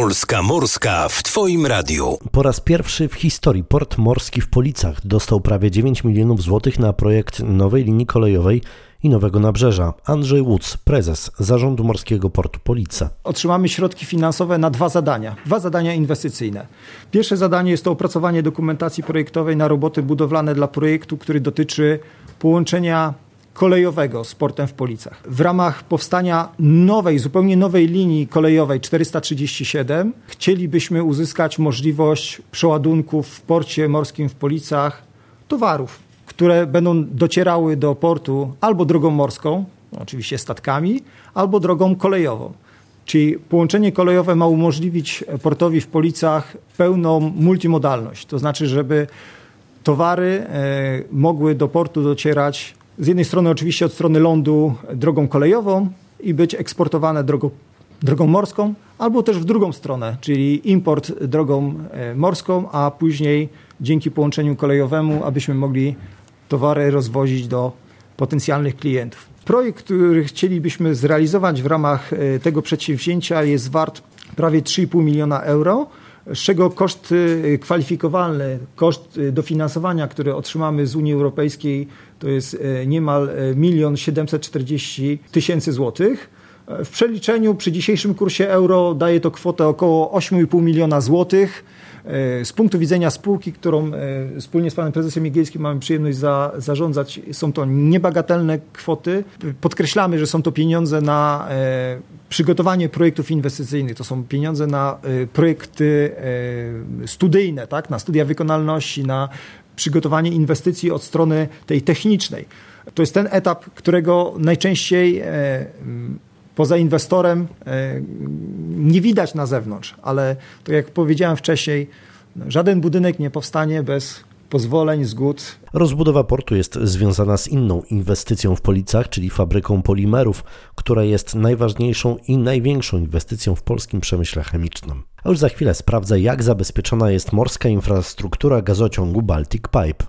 Polska Morska w Twoim radiu. Po raz pierwszy w historii port morski w Policach dostał prawie 9 milionów złotych na projekt nowej linii kolejowej i nowego nabrzeża. Andrzej Łuc, prezes Zarządu Morskiego Portu Police. Otrzymamy środki finansowe na dwa zadania inwestycyjne. Pierwsze zadanie jest to opracowanie dokumentacji projektowej na roboty budowlane dla projektu, który dotyczy połączenia kolejowego z portem w Policach. W ramach powstania zupełnie nowej linii kolejowej 437 chcielibyśmy uzyskać możliwość przeładunków w porcie morskim w Policach towarów, które będą docierały do portu albo drogą morską, oczywiście statkami, albo drogą kolejową. Czyli połączenie kolejowe ma umożliwić portowi w Policach pełną multimodalność. To znaczy, żeby towary mogły do portu docierać z jednej strony oczywiście od strony lądu drogą kolejową i być eksportowane drogą morską, albo też w drugą stronę, czyli import drogą morską, a później dzięki połączeniu kolejowemu, abyśmy mogli towary rozwozić do potencjalnych klientów. Projekt, który chcielibyśmy zrealizować w ramach tego przedsięwzięcia, jest wart prawie 3,5 miliona euro, z czego koszt kwalifikowalny, koszt dofinansowania, który otrzymamy z Unii Europejskiej, to jest niemal 1 740 000 złotych. W przeliczeniu przy dzisiejszym kursie euro daje to kwotę około 8,5 miliona złotych. Z punktu widzenia spółki, którą wspólnie z panem prezesem Jegiełskim mamy przyjemność zarządzać, są to niebagatelne kwoty. Podkreślamy, że są to pieniądze na przygotowanie projektów inwestycyjnych. To są pieniądze na projekty studyjne, tak? Na studia wykonalności, na przygotowanie inwestycji od strony tej technicznej. To jest ten etap, którego najczęściej poza inwestorem nie widać na zewnątrz, ale to jak powiedziałem wcześniej, żaden budynek nie powstanie bez pozwoleń, zgód. Rozbudowa portu jest związana z inną inwestycją w Policach, czyli fabryką polimerów, która jest najważniejszą i największą inwestycją w polskim przemyśle chemicznym. A już za chwilę sprawdzę, jak zabezpieczona jest morska infrastruktura gazociągu Baltic Pipe.